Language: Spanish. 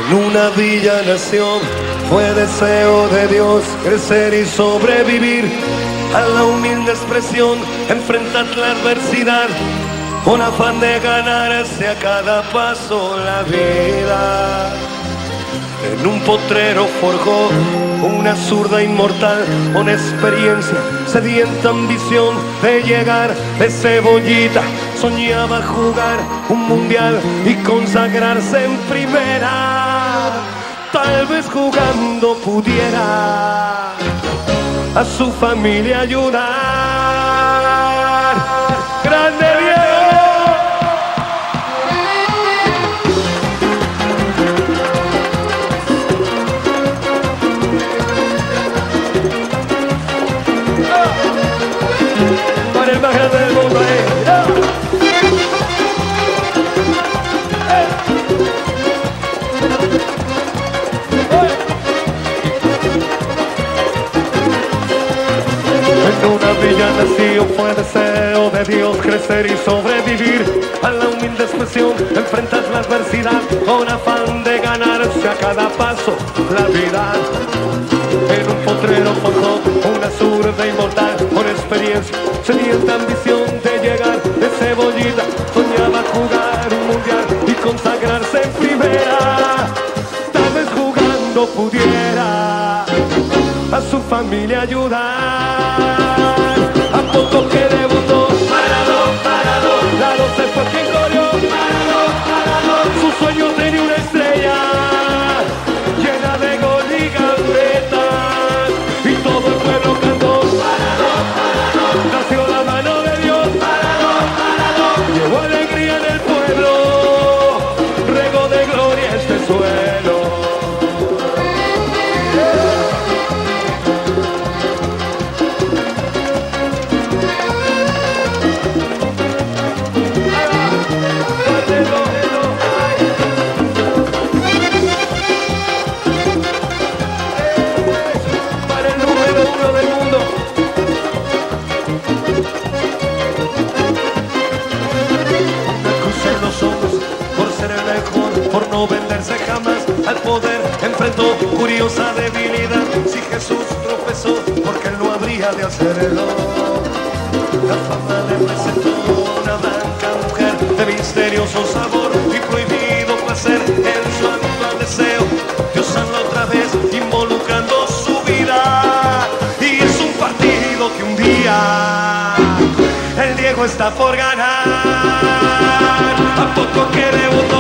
En una villa nació, fue deseo de Dios crecer y sobrevivir a la humilde expresión, enfrentar la adversidad con afán de ganarse a cada paso la vida. En un potrero forjó una zurda inmortal con experiencia, sedienta ambición de llegar de cebollita. Soñaba jugar un mundial y consagrarse en primera. Tal vez jugando pudiera a su familia ayudar. ¡Grande Diego! Para el más grande del mundo, En una villa nació, fue deseo de Dios crecer y sobrevivir a la humilde expresión, enfrentar la adversidad con afán de ganarse a cada paso la vida. En un potrero forjó una zurda inmortal con experiencia, sedienta ambición de llegar de cebollita. Soñaba jugar un mundial y consagrarse en primera. Tal vez jugando pudiera a su familia ayudar. A poco que debutó, la 12 fue quien corrió, su sueño tenía una estrella llena de gol y gambetas, y todo el pueblo cantó, nació la mano de Dios, llevó alegría en el pueblo, regó de gloria este suelo. Por no venderse jamás al poder, enfrentó curiosa debilidad. Si Jesús tropezó, porque él no habría de hacerlo. La fama le presentó una blanca mujer de misterioso sabor y prohibido placer en su actual deseo. Dios habla otra vez involucrando su vida, y es un partido que un día el Diego está por ganar. A poco que debutó,